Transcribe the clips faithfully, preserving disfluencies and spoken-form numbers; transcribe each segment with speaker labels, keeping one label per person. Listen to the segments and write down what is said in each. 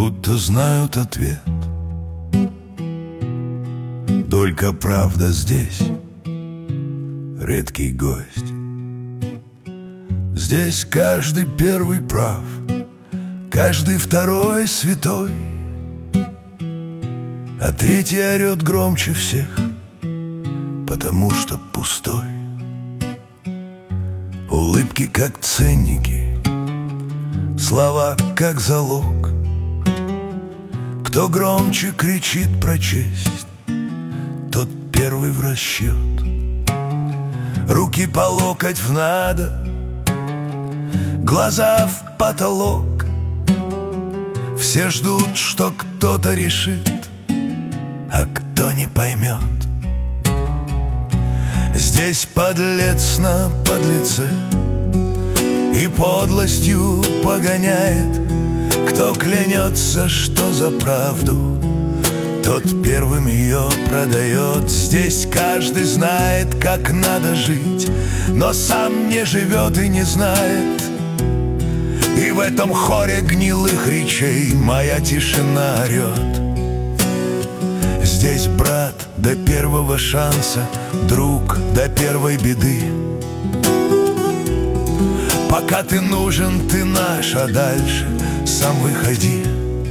Speaker 1: будто знают ответ. Только правда здесь редкий гость. Здесь каждый первый прав, каждый второй святой, а третий орет громче всех, потому что пустой. Улыбки как ценники, слова как залог. Кто громче кричит про честь, тот первый в расчет. Руки по локоть в надо, глаза в потолок. Все ждут, что кто-то решит, а кто не поймет. Здесь подлец на подлеце и подлостью погоняет. Кто клянется, что за правду, тот первым ее продает. Здесь каждый знает, как надо жить, но сам не живет и не знает. И в этом хоре гнилых речей моя тишина орет. Здесь брат до первого шанса, друг до первой беды. Пока ты нужен, ты наш, а дальше сам выходи.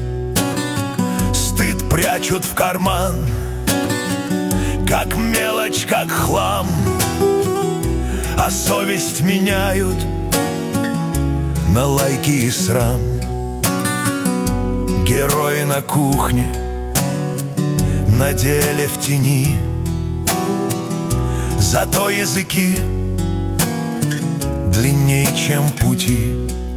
Speaker 1: Стыд прячут в карман, как мелочь, как хлам, а совесть меняют на лайки и срам. Герои на кухне, на деле в тени, зато языки длиннее, чем пути.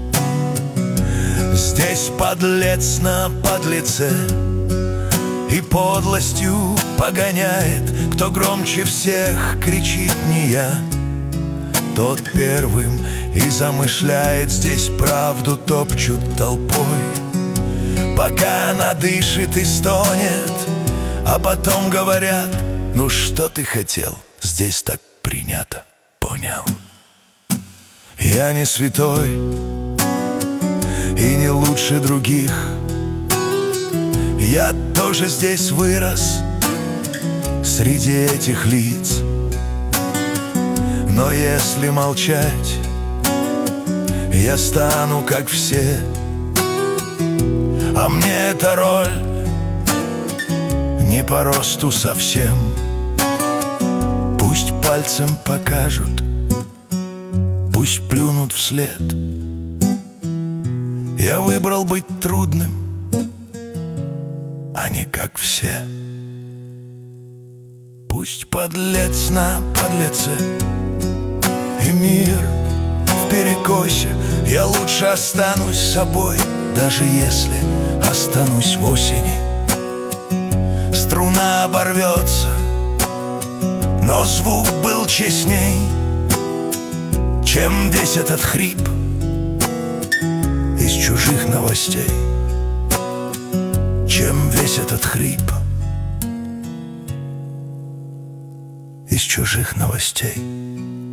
Speaker 1: Здесь подлец на подлеце и подлостью погоняет. Кто громче всех кричит не я, тот первым и замышляет. Здесь правду топчут толпой, пока она дышит и стонет, а потом говорят: ну что ты хотел, здесь так принято, понял. Я не святой и не лучше других. Я тоже здесь вырос среди этих лиц. Но если молчать, я стану как все. А мне эта роль не по росту совсем. Пусть пальцем покажут, пусть плюнут вслед. Я выбрал быть трудным, а не как все. Пусть подлец на подлеце и мир в перекосе. Я лучше останусь собой, даже если останусь в осени. Струна оборвется, но звук был честней, чем весь этот хрип из чужих новостей. Чем весь этот хрип из чужих новостей.